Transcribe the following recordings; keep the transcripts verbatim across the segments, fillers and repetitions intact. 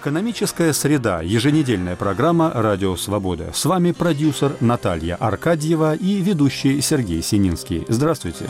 Экономическая среда. Еженедельная программа «Радио Свобода». С вами продюсер Наталья Аркадьева и ведущий Сергей Сининский. Здравствуйте.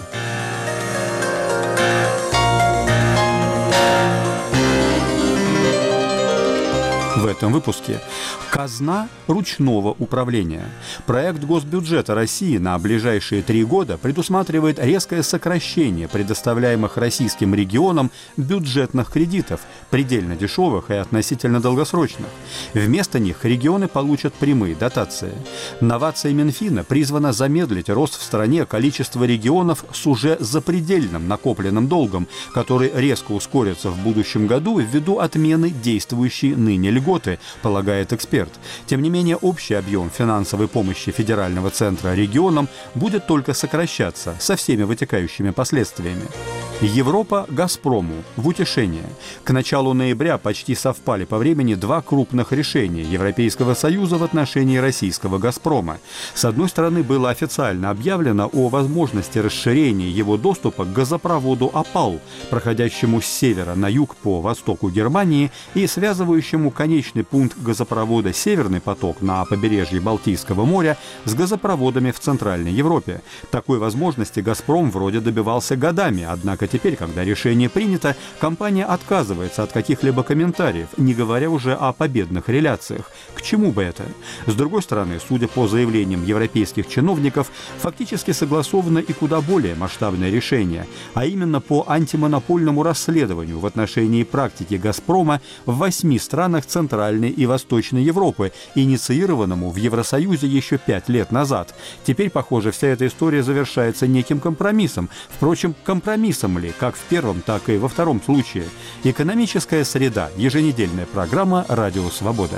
В этом выпуске «Казна ручного управления». Проект госбюджета России на ближайшие три года предусматривает резкое сокращение предоставляемых российским регионам бюджетных кредитов, предельно дешевых и относительно долгосрочных. Вместо них регионы получат прямые дотации. Новация Минфина призвана замедлить рост в стране количества регионов с уже запредельным накопленным долгом, который резко ускорится в будущем году ввиду отмены действующей ныне льготы, полагает эксперт. Тем не менее, общий объем финансовой помощи федерального центра регионам будет только сокращаться со всеми вытекающими последствиями. Европа «Газпрому» в утешение. К началу ноября почти совпали по времени два крупных решения Европейского Союза в отношении российского «Газпрома». С одной стороны, было официально объявлено о возможности расширения его доступа к газопроводу «Опал», проходящему с севера на юг по востоку Германии и связывающему конечный пункт газопровода «Северный поток» на побережье Балтийского моря с газопроводами в Центральной Европе. Такой возможности «Газпром» вроде добивался годами, однако теперь, когда решение принято, компания отказывается от каких-либо комментариев, не говоря уже о победных реляциях. К чему бы это? С другой стороны, судя по заявлениям европейских чиновников, фактически согласовано и куда более масштабное решение, а именно по антимонопольному расследованию в отношении практики «Газпрома» в восьми странах Центральной и Восточной Европы, инициированному в Евросоюзе еще пять лет назад. Теперь, похоже, вся эта история завершается неким компромиссом. Впрочем, компромиссом ли, как в первом, так и во втором случае. Экономическая среда. Еженедельная программа «Радио Свобода».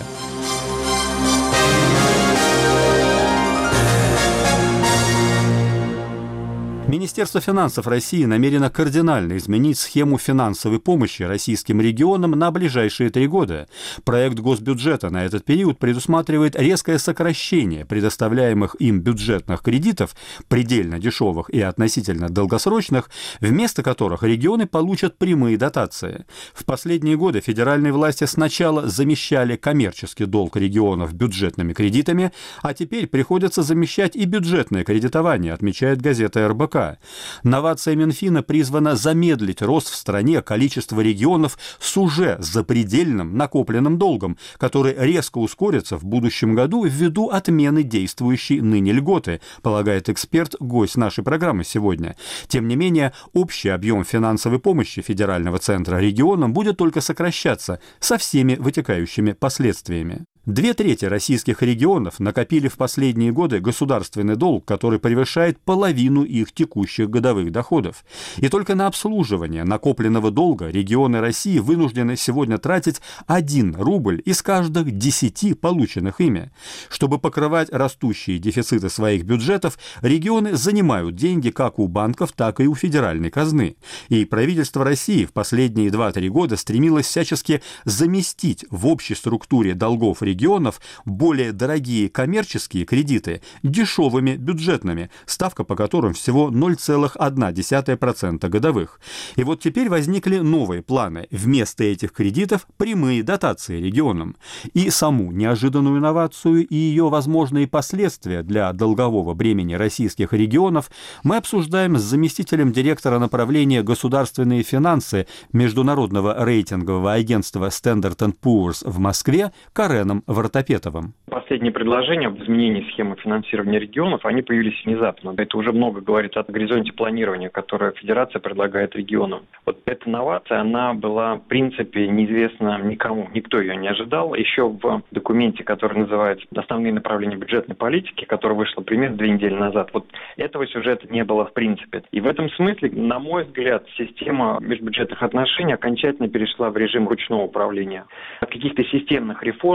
Министерство финансов России намерено кардинально изменить схему финансовой помощи российским регионам на ближайшие три года. Проект госбюджета на этот период предусматривает резкое сокращение предоставляемых им бюджетных кредитов, предельно дешевых и относительно долгосрочных, вместо которых регионы получат прямые дотации. В последние годы федеральные власти сначала замещали коммерческий долг регионов бюджетными кредитами, а теперь приходится замещать и бюджетное кредитование, отмечает газета эр бэ ка. Новация Минфина призвана замедлить рост в стране количества регионов с уже запредельным накопленным долгом, который резко ускорится в будущем году ввиду отмены действующей ныне льготы, полагает эксперт, гость нашей программы сегодня. Тем не менее, общий объем финансовой помощи федерального центра регионам будет только сокращаться со всеми вытекающими последствиями. Две трети российских регионов накопили в последние годы государственный долг, который превышает половину их текущих годовых доходов. И только на обслуживание накопленного долга регионы России вынуждены сегодня тратить один рубль из каждых десяти полученных ими. Чтобы покрывать растущие дефициты своих бюджетов, регионы занимают деньги как у банков, так и у федеральной казны. И правительство России в последние два-три года стремилось всячески заместить в общей структуре долгов регионов регионов более дорогие коммерческие кредиты дешевыми бюджетными, ставка по которым всего ноль целых одна десятая процента годовых. И вот теперь возникли новые планы. Вместо этих кредитов прямые дотации регионам. И саму неожиданную инновацию и ее возможные последствия для долгового бремени российских регионов мы обсуждаем с заместителем директора направления «Государственные финансы» Международного рейтингового агентства Standard энд Poor's в Москве Кареном Вартапетовым. Последние предложения об изменении схемы финансирования регионов, они появились внезапно. Это уже много говорит о горизонте планирования, которое Федерация предлагает регионам. Вот эта новация, она была в принципе неизвестна никому. Никто ее не ожидал. Еще в документе, который называется «Основные направления бюджетной политики», который вышел примерно две недели назад, вот этого сюжета не было в принципе. И в этом смысле, на мой взгляд, система межбюджетных отношений окончательно перешла в режим ручного управления. О каких-то системных реформах,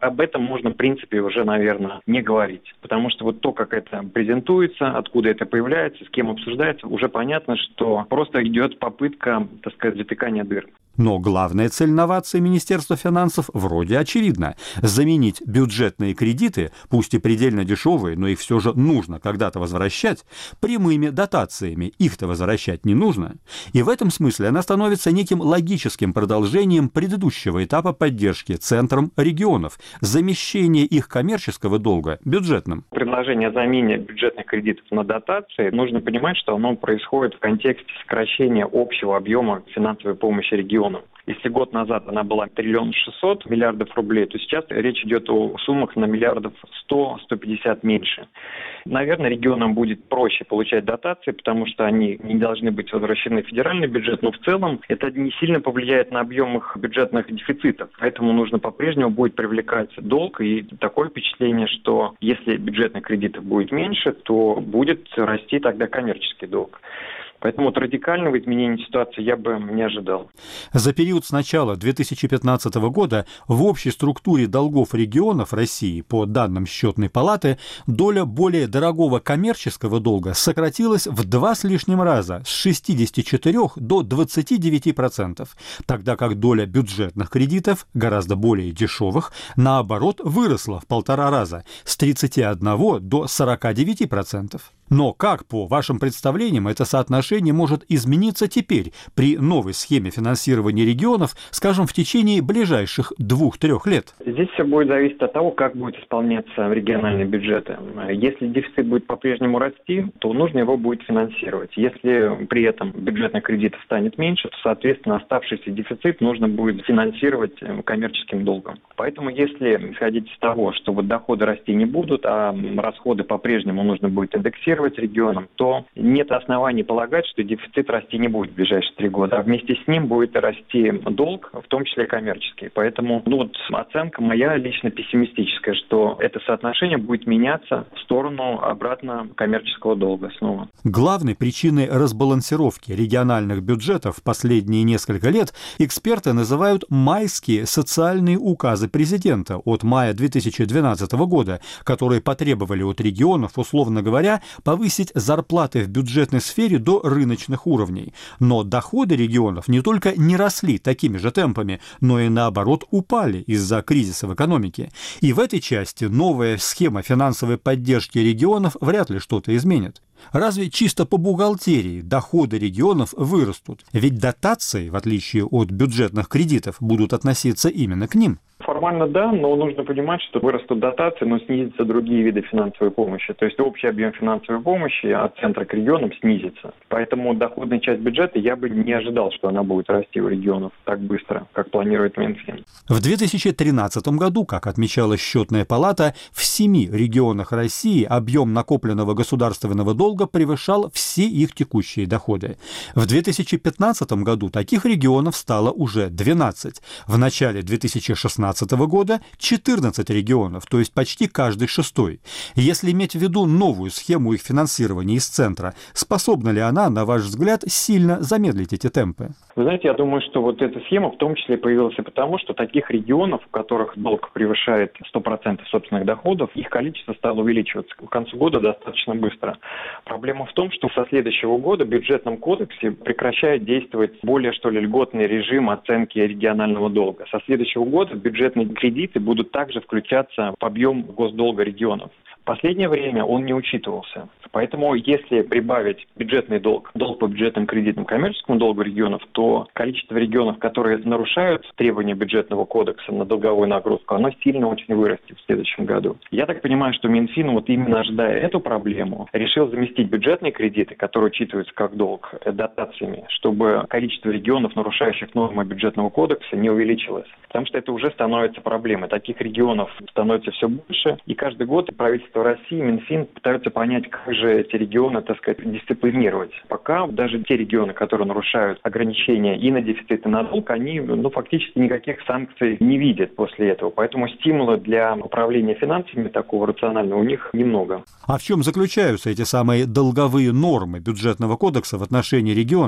об этом можно, в принципе, уже, наверное, не говорить. Потому что вот то, как это презентуется, откуда это появляется, с кем обсуждается, уже понятно, что просто идет попытка, так сказать, затыкания дыр. Но главная цель новации Министерства финансов вроде очевидна – заменить бюджетные кредиты, пусть и предельно дешевые, но их все же нужно когда-то возвращать, прямыми дотациями. Их-то возвращать не нужно. И в этом смысле она становится неким логическим продолжением предыдущего этапа поддержки центром регионов – замещение их коммерческого долга бюджетным. Предложение о замене бюджетных кредитов на дотации, нужно понимать, что оно происходит в контексте сокращения общего объема финансовой помощи регионам. Если год назад она была триллион шестьсот миллиардов рублей, то сейчас речь идет о суммах на миллиардов сто - сто пятьдесят меньше. Наверное, регионам будет проще получать дотации, потому что они не должны быть возвращены в федеральный бюджет, но в целом это не сильно повлияет на объем их бюджетных дефицитов. Поэтому нужно по-прежнему будет привлекать долг, и такое впечатление, что если бюджетных кредитов будет меньше, то будет расти тогда коммерческий долг. Поэтому вот радикального изменения ситуации я бы не ожидал. За период с начала две тысячи пятнадцатого года в общей структуре долгов регионов России, по данным Счетной палаты, доля более дорогого коммерческого долга сократилась в два с лишним раза, с шестидесяти четырёх до двадцати девяти процентов, тогда как доля бюджетных кредитов, гораздо более дешевых, наоборот, выросла в полтора раза, с тридцати одного до сорока девяти процентов. Но как, по вашим представлениям, это соотношение может измениться теперь при новой схеме финансирования регионов, скажем, в течение ближайших двух-трех лет? Здесь все будет зависеть от того, как будут исполняться региональные бюджеты. Если дефицит будет по-прежнему расти, то нужно его будет финансировать. Если при этом бюджетных кредитов станет меньше, то, соответственно, оставшийся дефицит нужно будет финансировать коммерческим долгом. Поэтому, если исходить из того, что вот доходы расти не будут, а расходы по-прежнему нужно будет индексировать регионам, то нет оснований полагать, что дефицит расти не будет в ближайшие три года, а вместе с ним будет расти долг, в том числе коммерческий. Поэтому ну, вот, оценка моя лично пессимистическая, что это соотношение будет меняться в сторону обратно коммерческого долга снова. Главной причиной разбалансировки региональных бюджетов в последние несколько лет эксперты называют майские социальные указы президента от мая две тысячи двенадцатого года, которые потребовали от регионов, условно говоря, повысить зарплаты в бюджетной сфере до рыночных уровней. Но доходы регионов не только не росли такими же темпами, но и наоборот упали из-за кризиса в экономике. И в этой части новая схема финансовой поддержки регионов вряд ли что-то изменит. Разве чисто по бухгалтерии доходы регионов вырастут? Ведь дотации, в отличие от бюджетных кредитов, будут относиться именно к ним. Формально да, но нужно понимать, что вырастут дотации, но снизятся другие виды финансовой помощи. То есть общий объем финансовой помощи от центра к регионам снизится. Поэтому доходная часть бюджета я бы не ожидал, что она будет расти у регионов так быстро, как планирует Минфин. В две тысячи тринадцатом году, как отмечала Счетная палата, в семи регионах России объем накопленного государственного долга превышал все их текущие доходы. В две тысячи пятнадцатом году таких регионов стало уже двенадцать. В начале две тысячи шестнадцатого года четырнадцать регионов, то есть почти каждый шестой. Если иметь в виду новую схему их финансирования из центра, способна ли она, на ваш взгляд, сильно замедлить эти темпы? Вы знаете, я думаю, что вот эта схема в том числе появилась и потому, что таких регионов, у которых долг превышает сто процентов собственных доходов, их количество стало увеличиваться к концу года достаточно быстро. Проблема в том, что со следующего года в бюджетном кодексе прекращает действовать более, что ли, льготный режим оценки регионального долга. Со следующего года бюджетные кредиты будут также включаться в объем госдолга регионов. В последнее время он не учитывался. Поэтому если прибавить бюджетный долг, долг по бюджетным кредитам, коммерческому долгу регионов, то количество регионов, которые нарушают требования бюджетного кодекса на долговую нагрузку, оно сильно очень вырастет в следующем году. Я так понимаю, что Минфин, вот именно ожидая эту проблему, решил заместить бюджетные кредиты, которые учитываются как долг, дотациями, чтобы количество регионов, нарушающих нормы бюджетного кодекса, не увеличилось. Потому что это уже становится проблемой. Таких регионов становится все больше, и каждый год правительство России, Минфин пытаются понять, как же эти регионы, так сказать, дисциплинировать. Пока даже те регионы, которые нарушают ограничения и на дефицит, и на долг, они ну, фактически никаких санкций не видят после этого. Поэтому стимула для управления финансами такого рационального у них немного. А в чем заключаются эти самые долговые нормы бюджетного кодекса в отношении регионов?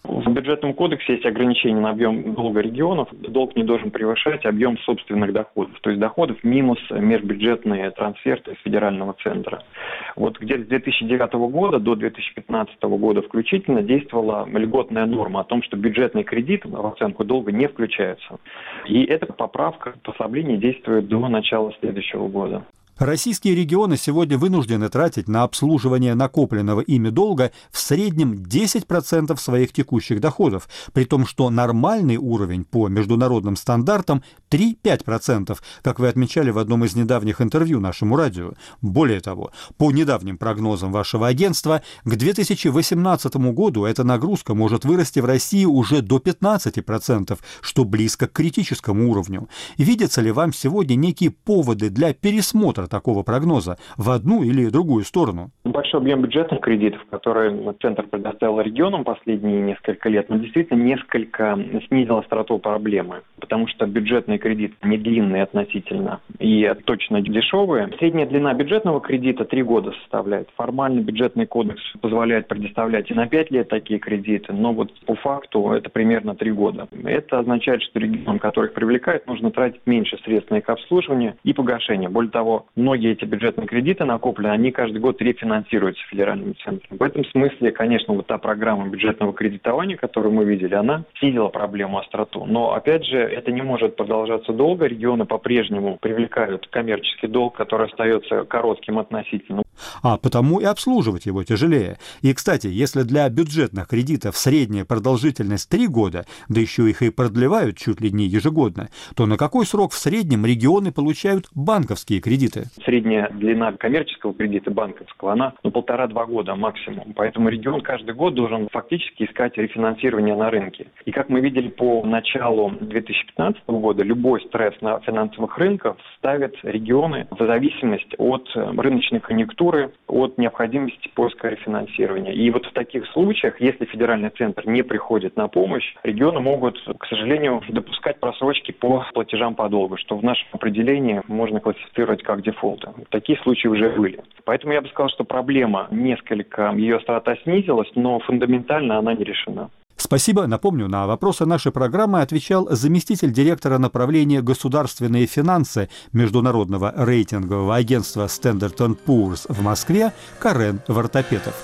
В бюджетном кодексе есть ограничение на объем долга регионов. Долг не должен превышать объем собственных доходов, то есть доходов минус межбюджетные трансферты из федерального центра. Вот где-то с две тысячи девятого года до две тысячи пятнадцатого года включительно действовала льготная норма о том, что бюджетный кредит в оценку долга не включается. И эта поправка, послабление действует до начала следующего года. Российские регионы сегодня вынуждены тратить на обслуживание накопленного ими долга в среднем десять процентов своих текущих доходов, при том, что нормальный уровень по международным стандартам три-пять процентов, как вы отмечали в одном из недавних интервью нашему радио. Более того, по недавним прогнозам вашего агентства, к две тысячи восемнадцатому году эта нагрузка может вырасти в России уже до пятнадцати процентов, что близко к критическому уровню. Видятся ли вам сегодня некие поводы для пересмотра такого прогноза в одну или другую сторону? Большой объем бюджетных кредитов, которые Центр предоставил регионам последние несколько лет, но действительно несколько снизил остроту проблемы, потому что бюджетные кредиты не длинные относительно и точно дешевые. Средняя длина бюджетного кредита три года составляет. Формально бюджетный кодекс позволяет предоставлять и на пять лет такие кредиты, но вот по факту это примерно три года. Это означает, что регионам, которых привлекает, нужно тратить меньше средств на их обслуживание и погашение. Более того, многие эти бюджетные кредиты накопленные, они каждый год рефинансируются федеральным центром. В этом смысле, конечно, вот та программа бюджетного кредитования, которую мы видели, она снизила проблему остроту. Но, опять же, это не может продолжаться долго. Регионы по-прежнему привлекают коммерческий долг, который остается коротким относительно. А потому и обслуживать его тяжелее. И, кстати, если для бюджетных кредитов средняя продолжительность три года, да еще их и продлевают чуть ли не ежегодно, то на какой срок в среднем регионы получают банковские кредиты? Средняя длина коммерческого кредита банковского, она ну, полтора-два года максимум. Поэтому регион каждый год должен фактически искать рефинансирование на рынке. И как мы видели по началу две тысячи пятнадцатого года, любой стресс на финансовых рынках ставит регионы в зависимость от рыночной конъюнктуры, от необходимости поиска рефинансирования. И вот в таких случаях, если федеральный центр не приходит на помощь, регионы могут, к сожалению, допускать просрочки по платежам по долгу, что в нашем определении можно классифицировать как дефолты. Такие случаи уже были. Поэтому я бы сказал, что проблема несколько, ее острота снизилась, но фундаментально она не решена. Спасибо. Напомню, на вопросы нашей программы отвечал заместитель директора направления государственные финансы международного рейтингового агентства Standard энд Poor's в Москве Карен Вартапетов.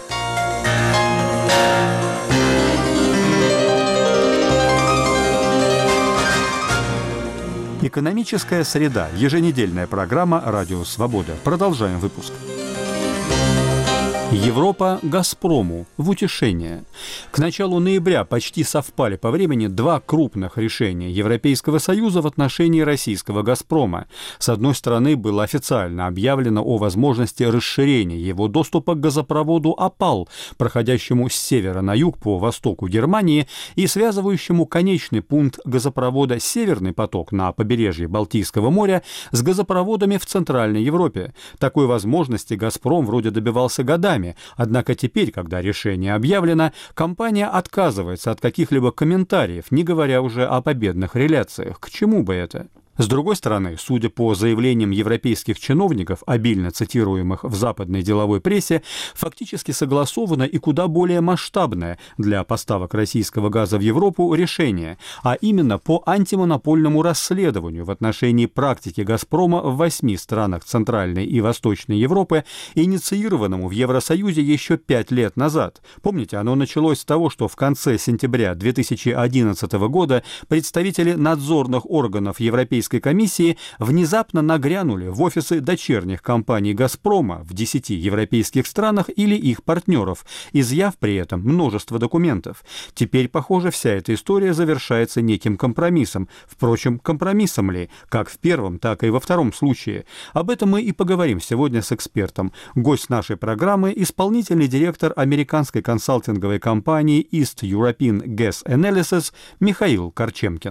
Экономическая среда. Еженедельная программа «Радио Свобода». Продолжаем выпуск. Европа «Газпрому» в утешение. К началу ноября почти совпали по времени два крупных решения Европейского Союза в отношении российского «Газпрома». С одной стороны, было официально объявлено о возможности расширения его доступа к газопроводу «Опал», проходящему с севера на юг по востоку Германии и связывающему конечный пункт газопровода «Северный поток» на побережье Балтийского моря с газопроводами в Центральной Европе. Такой возможности «Газпром» вроде добивался годами. Однако теперь, когда решение объявлено, компания отказывается от каких-либо комментариев, не говоря уже о победных реляциях. К чему бы это? С другой стороны, судя по заявлениям европейских чиновников, обильно цитируемых в западной деловой прессе, фактически согласовано и куда более масштабное для поставок российского газа в Европу решение, а именно по антимонопольному расследованию в отношении практики «Газпрома» в восьми странах Центральной и Восточной Европы, инициированному в Евросоюзе еще пять лет назад. Помните, оно началось с того, что в конце сентября две тысячи одиннадцатого года представители надзорных органов Европейской комиссии внезапно нагрянули в офисы дочерних компаний «Газпрома» в десяти европейских странах или их партнеров, изъяв при этом множество документов. Теперь, похоже, вся эта история завершается неким компромиссом. Впрочем, компромиссом ли, как в первом, так и во втором случае? Об этом мы и поговорим сегодня с экспертом. Гость нашей программы – исполнительный директор американской консалтинговой компании East European Gas Analysis Михаил Корчемкин.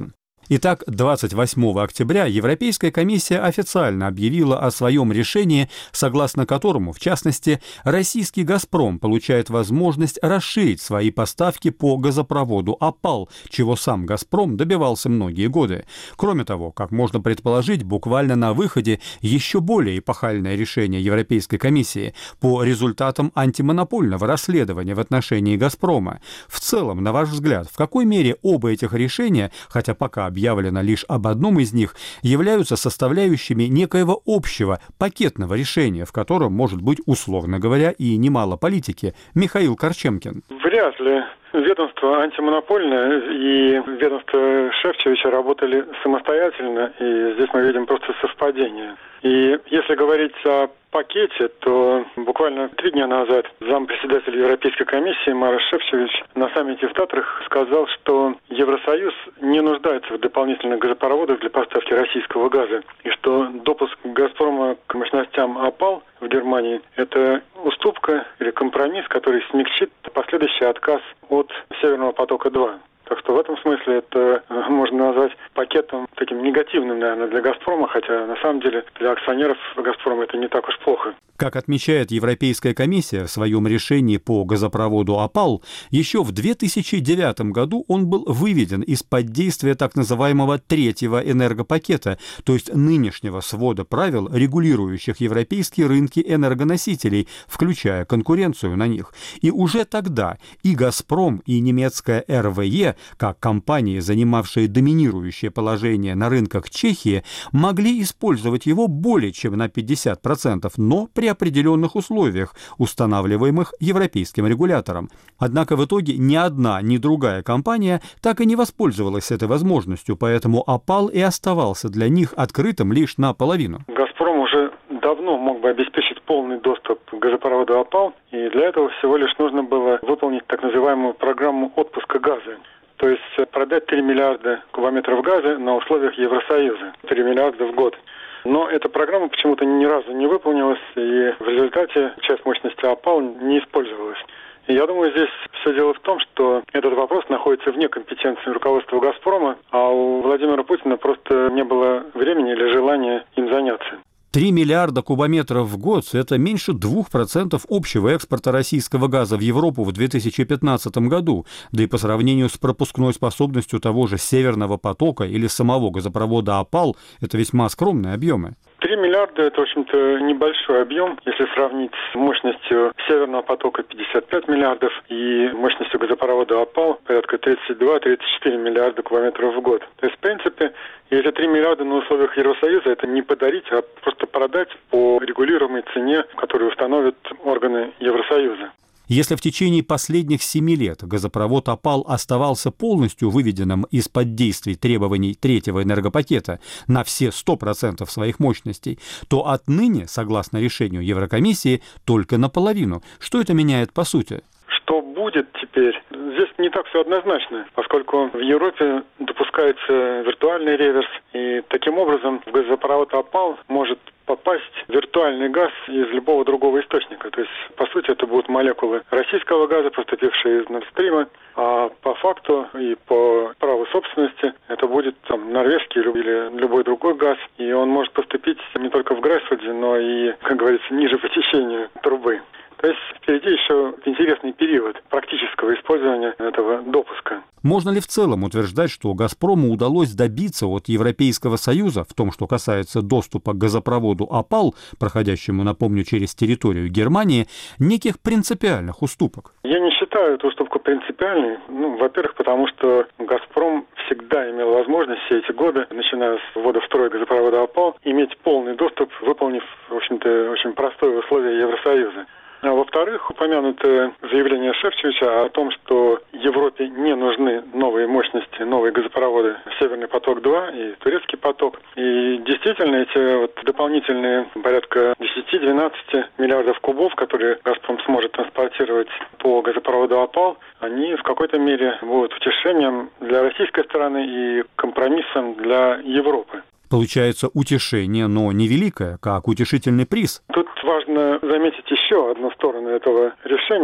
Итак, двадцать восьмого октября Европейская комиссия официально объявила о своем решении, согласно которому, в частности, российский «Газпром» получает возможность расширить свои поставки по газопроводу «Опал», чего сам «Газпром» добивался многие годы. Кроме того, как можно предположить, буквально на выходе еще более эпохальное решение Европейской комиссии по результатам антимонопольного расследования в отношении «Газпрома». В целом, на ваш взгляд, в какой мере оба этих решения, хотя пока объявлено лишь об одном из них, являются составляющими некоего общего пакетного решения, в котором может быть, условно говоря, и немало политики? Михаил Корчемкин. Вряд ли. Ведомство антимонопольное и ведомство Шефчовича работали самостоятельно, и здесь мы видим просто совпадение. И если говорить о пакете, то буквально три дня назад зампредседатель Европейской комиссии Марос Шефчович на саммите в Татрах сказал, что Евросоюз не нуждается в дополнительных газопроводах для поставки российского газа, и что допуск «Газпрома» к мощностям «Опал» в Германии – это уступка или компромисс, который смягчит последующий отказ от «Северного потока-два». Так что в этом смысле это можно назвать пакетом таким негативным, наверное, для «Газпрома», хотя на самом деле для акционеров «Газпрома» это не так уж плохо. Как отмечает Европейская комиссия в своем решении по газопроводу «Опал», еще в две тысячи девятом году он был выведен из-под действия так называемого третьего энергопакета, то есть нынешнего свода правил, регулирующих европейские рынки энергоносителей, включая конкуренцию на них. И уже тогда и «Газпром», и немецкая эр вэ е, как компании, занимавшие доминирующее положение на рынках Чехии, могли использовать его более чем на пятьдесят процентов, но при определенных условиях, устанавливаемых европейским регулятором. Однако в итоге ни одна, ни другая компания так и не воспользовалась этой возможностью, поэтому «Опал» и оставался для них открытым лишь наполовину. «Газпром» уже давно мог бы обеспечить полный доступ к газопроводу «Опал», и для этого всего лишь нужно было выполнить так называемую программу отпуска газа. То есть продать три миллиарда кубометров газа на условиях Евросоюза, три миллиарда в год. Но эта программа почему-то ни разу не выполнилась, и в результате часть мощности «Опал» не использовалась. И я думаю, здесь все дело в том, что этот вопрос находится вне компетенции руководства «Газпрома», а у Владимира Путина просто не было времени или желания им заняться. три миллиарда кубометров в год – это меньше двух процентов общего экспорта российского газа в Европу в две тысячи пятнадцатом году, да и по сравнению с пропускной способностью того же «Северного потока» или самого газопровода «Опал» – это весьма скромные объемы. три миллиарда – это, в общем-то, небольшой объем, если сравнить с мощностью «Северного потока» пятьдесят пять миллиардов и мощностью газопровода «Опал» порядка тридцать два - тридцать четыре миллиарда кубометров в год. То есть, в принципе, эти три миллиарда на условиях Евросоюза – это не подарить, а просто продать по регулируемой цене, которую установят органы Евросоюза. Если в течение последних семи лет газопровод «Опал» оставался полностью выведенным из-под действий требований третьего энергопакета на все сто процентов своих мощностей, то отныне, согласно решению Еврокомиссии, только наполовину. Что это меняет по сути? Что будет теперь? Здесь не так все однозначно, поскольку в Европе допускается виртуальный реверс, и таким образом в газопровод «Опал» может попасть виртуальный газ из любого другого источника. То есть, по сути, это будут молекулы российского газа, поступившие из Нордстрима, а по факту и по праву собственности это будет там норвежский или любой другой газ, и он может поступить не только в Грейсфорде, но и, как говорится, ниже по течению трубы. То есть впереди еще интересный период практического использования этого допуска. Можно ли в целом утверждать, что «Газпрому» удалось добиться от Европейского Союза в том, что касается доступа к газопроводу «Опал», проходящему, напомню, через территорию Германии, неких принципиальных уступок? Я не считаю эту уступку принципиальной. Ну, во-первых, потому что «Газпром» всегда имел возможность все эти годы, начиная с ввода в строй газопровода «Опал», иметь полный доступ, выполнив, в общем-то, очень простое условие Евросоюза. А во-вторых, упомянутое заявление Шефчовича о том, что Европе не нужны новые мощности, новые газопроводы «Северный поток-два» и «Турецкий поток». И действительно, эти вот дополнительные порядка десять-двенадцать миллиардов кубов, которые «Газпром» сможет транспортировать по газопроводу «Опал», они в какой-то мере будут утешением для российской стороны и компромиссом для Европы. Получается утешение, но невеликое, как утешительный приз. Тут важно заметить еще одну сторону этого решения.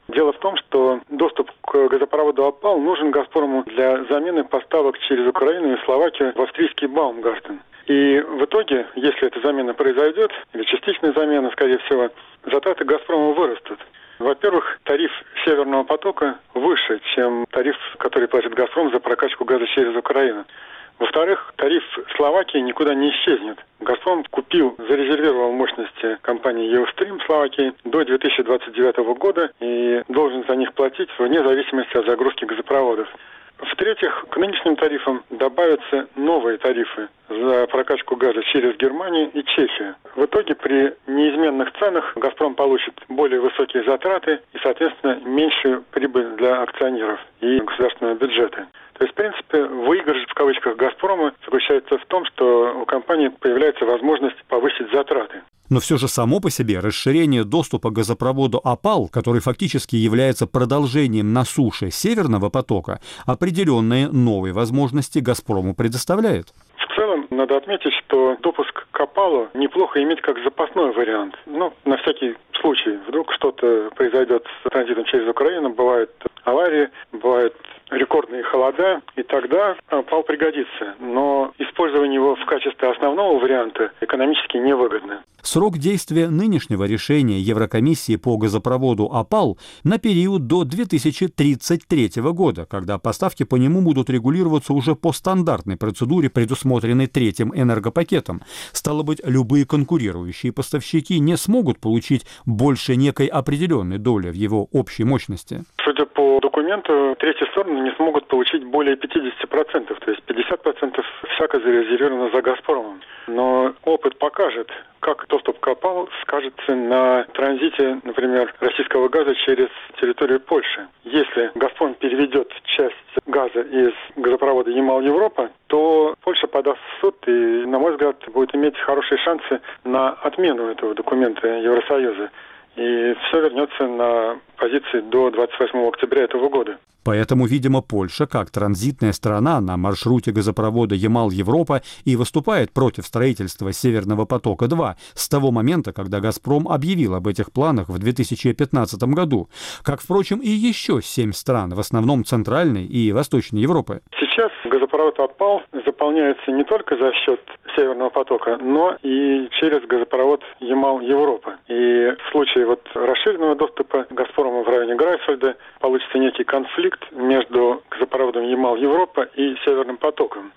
Дело в том, что доступ к газопроводу «Опал» нужен «Газпрому» для замены поставок через Украину и Словакию в австрийский Баумгартен. И в итоге, если эта замена произойдет, или частичная замена, скорее всего, затраты «Газпрома» вырастут. Во-первых, тариф «Северного потока» выше, чем тариф, который платит «Газпром» за прокачку газа через Украину. Во-вторых, тариф Словакии никуда не исчезнет. «Газпром» купил, зарезервировал мощности компании «Еустрим» Словакии до две тысячи двадцать девятого года и должен за них платить вне зависимости от загрузки газопроводов. В-третьих, к нынешним тарифам добавятся новые тарифы за прокачку газа через Германию и Чехию. В итоге при неизменных ценах «Газпром» получит более высокие затраты и, соответственно, меньшую прибыль для акционеров и государственного бюджета. То есть, в принципе, выигрыш в кавычках «Газпрома» заключается в том, что у компании появляется возможность повысить затраты. Но все же само по себе расширение доступа к газопроводу «Опал», который фактически является продолжением на суше «Северного потока», определенные новые возможности «Газпрому» предоставляет. В целом, надо отметить, что допуск к «Опалу» неплохо иметь как запасной вариант. Ну, на всякий случай. Вдруг что-то произойдет с транзитом через Украину, бывают аварии, бывают рекордные холода, и тогда «Опал» пригодится. Но использование его в качестве основного варианта экономически невыгодно. Срок действия нынешнего решения Еврокомиссии по газопроводу «Опал» на период до две тысячи тридцать третьего года, когда поставки по нему будут регулироваться уже по стандартной процедуре, предусмотренной третьим энергопакетом. Стало быть, любые конкурирующие поставщики не смогут получить больше некой определенной доли в его общей мощности. Судя по документу, третьи стороны не смогут получить более пятьдесят процентов, то есть пятьдесят процентов всяко зарезервировано за «Газпромом». Но опыт покажет, как доступ к «Опалу» скажется на транзите, например, российского газа через территорию Польши. Если «Газпром» переведет часть газа из газопровода «Ямал-Европа», то Польша подаст в суд и, на мой взгляд, будет иметь хорошие шансы на отмену этого документа Евросоюза. И все вернется на позиции до двадцать восьмого октября этого года. Поэтому, видимо, Польша, как транзитная страна на маршруте газопровода Ямал-Европа, и выступает против строительства «Северного потока-два» с того момента, когда «Газпром» объявил об этих планах в две тысячи пятнадцатом году. Как, впрочем, и еще семь стран, в основном Центральной и Восточной Европы. Сейчас газопровод «Опал» заполняется не только за счет «Северного потока», но и через газопровод Ямал-Европа. И в случае вот расширенного доступа «Газпрома» в районе Грайфельда получится некий конфликт между газопроводом Ямал-Европа и «Северным потоком».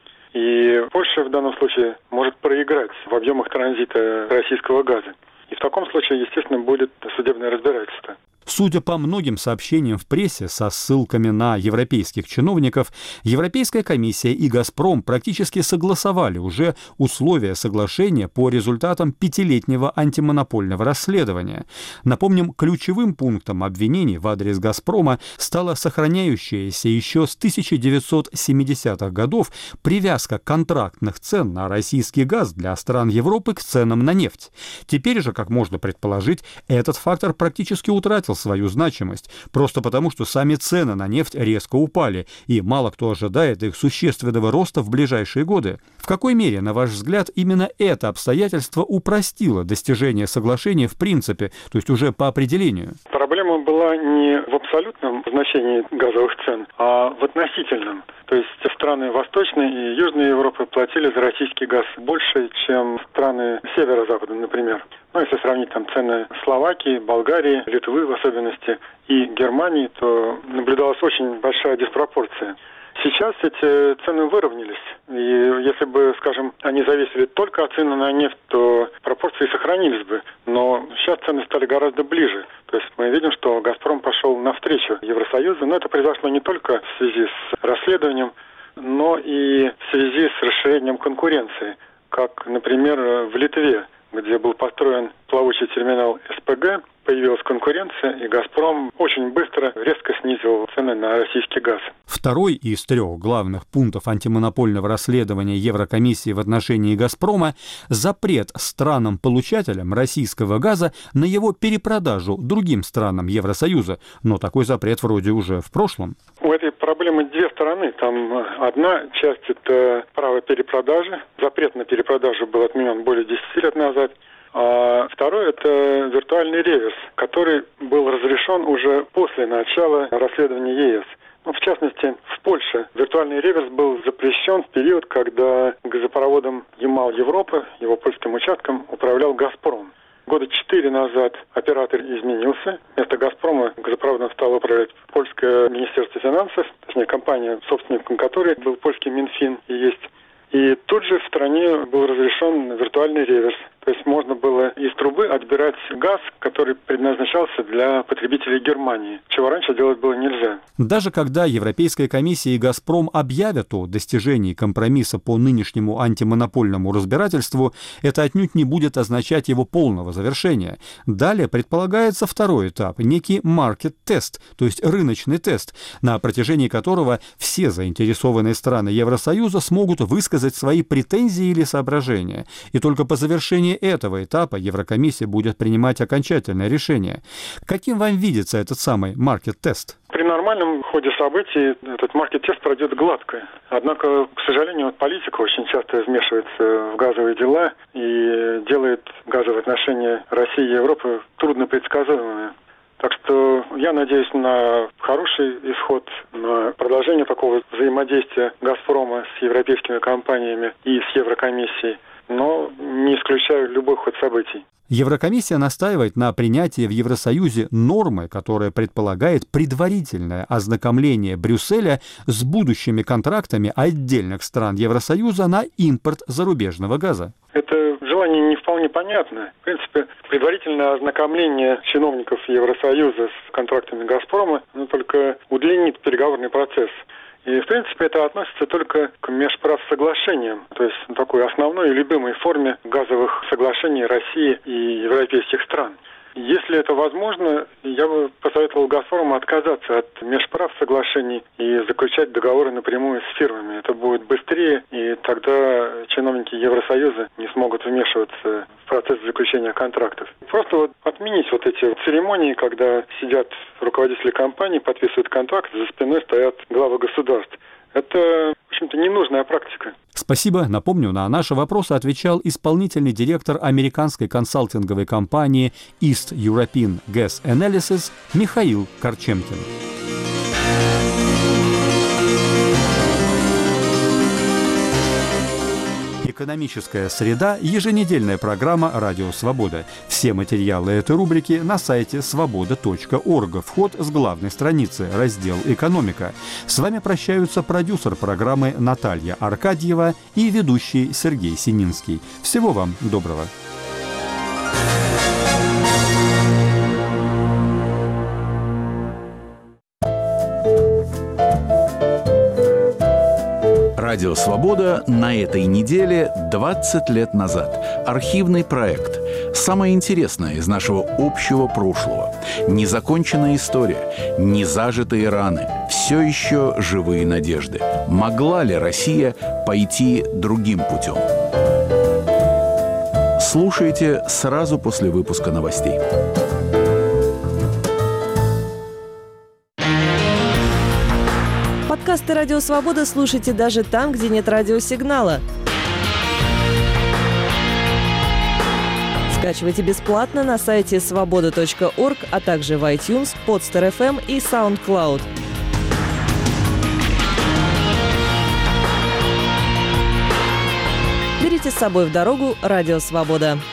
И Польша в данном случае может проиграть в объемах транзита российского газа. И в таком случае, естественно, будет судебное разбирательство. Судя по многим сообщениям в прессе со ссылками на европейских чиновников, Европейская комиссия и «Газпром» практически согласовали уже условия соглашения по результатам пятилетнего антимонопольного расследования. Напомним, ключевым пунктом обвинений в адрес «Газпрома» стала сохраняющаяся еще с тысяча девятьсот семидесятых годов привязка контрактных цен на российский газ для стран Европы к ценам на нефть. Теперь же, как можно предположить, этот фактор практически утратил свою значимость, просто потому, что сами цены на нефть резко упали, и мало кто ожидает их существенного роста в ближайшие годы. В какой мере, на ваш взгляд, именно это обстоятельство упростило достижение соглашения в принципе, то есть уже по определению? Проблема была не в абсолютном значении газовых цен, а в относительном. То есть страны Восточной и Южной Европы платили за российский газ больше, чем страны Северо-Запада, например. Ну, если сравнить там цены Словакии, Болгарии, Литвы в особенности и Германии, то наблюдалась очень большая диспропорция. Сейчас эти цены выровнялись. И если бы, скажем, они зависели только от цены на нефть, то пропорции сохранились бы. Но сейчас цены стали гораздо ближе. То есть мы видим, что «Газпром» пошел навстречу Евросоюзу. Но это произошло не только в связи с расследованием, но и в связи с расширением конкуренции. Как, например, в Литве, где был построен плавучий терминал эс пэ гэ, появилась конкуренция, и «Газпром» очень быстро, резко снизил цены на российский газ. Второй из трех главных пунктов антимонопольного расследования Еврокомиссии в отношении «Газпрома» – запрет странам-получателям российского газа на его перепродажу другим странам Евросоюза. Но такой запрет вроде уже в прошлом. У этой проблемы две стороны. Там одна часть – это право перепродажи. Запрет на перепродажу был отменен более десяти лет назад. А второй – это виртуальный реверс, который был разрешен уже после начала расследования ЕС. Ну, в частности, в Польше виртуальный реверс был запрещен в период, когда газопроводом Ямал-Европа, его польским участком, управлял «Газпром». Года четыре назад оператор изменился. Вместо «Газпрома» газопроводом стало управлять польское министерство финансов, точнее компания, собственником которой был польский Минфин и есть. И тут же в стране был разрешен виртуальный реверс. То есть можно было из трубы отбирать газ, который предназначался для потребителей Германии, чего раньше делать было нельзя. Даже когда Европейская комиссия и «Газпром» объявят о достижении компромисса по нынешнему антимонопольному разбирательству, это отнюдь не будет означать его полного завершения. Далее предполагается второй этап, некий маркет-тест, то есть рыночный тест, на протяжении которого все заинтересованные страны Евросоюза смогут высказать свои претензии или соображения. И только по завершении этого этапа Еврокомиссия будет принимать окончательное решение. Каким вам видится этот самый маркет-тест? При нормальном ходе событий этот маркет-тест пройдет гладко. Однако, к сожалению, вот политика очень часто вмешивается в газовые дела и делает газовые отношения России и Европы трудно предсказуемыми. Так что я надеюсь на хороший исход, на продолжение такого взаимодействия «Газпрома» с европейскими компаниями и с Еврокомиссией, но не исключаю любой ход событий. Еврокомиссия настаивает на принятии в Евросоюзе нормы, которая предполагает предварительное ознакомление Брюсселя с будущими контрактами отдельных стран Евросоюза на импорт зарубежного газа. Это желание не вполне понятно. В принципе, предварительное ознакомление чиновников Евросоюза с контрактами «Газпрома» ну, только удлинит переговорный процесс. И, в принципе, это относится только к межправсоглашениям, то есть такой основной и любимой форме газовых соглашений России и европейских стран. Если это возможно, я бы посоветовал «Газпрому» отказаться от межправсоглашений и заключать договоры напрямую с фирмами. Это будет быстрее, и тогда чиновники Евросоюза не смогут вмешиваться в процесс заключения контрактов. Просто вот отменить вот эти вот церемонии, когда сидят руководители компаний, подписывают контракт, за спиной стоят главы государств. Это, в общем-то, ненужная практика. Спасибо. Напомню, на наши вопросы отвечал исполнительный директор американской консалтинговой компании East European Gas Analysis Михаил Корчемкин. «Экономическая среда» – еженедельная программа «Радио Свобода». Все материалы этой рубрики на сайте свобода точка орг. Вход с главной страницы, раздел «Экономика». С вами прощаются продюсер программы Наталья Аркадьева и ведущий Сергей Сининский. Всего вам доброго. Радио «Свобода» на этой неделе двадцать лет назад. Архивный проект. Самое интересное из нашего общего прошлого. Незаконченная история, незажитые раны, все еще живые надежды. Могла ли Россия пойти другим путем? Слушайте сразу после выпуска новостей. Подкасты «Радио Свобода» слушайте даже там, где нет радиосигнала. Скачивайте бесплатно на сайте свобода точка орг, а также в iTunes, Podster эф эм и SoundCloud. Берите с собой в дорогу «Радио Свобода».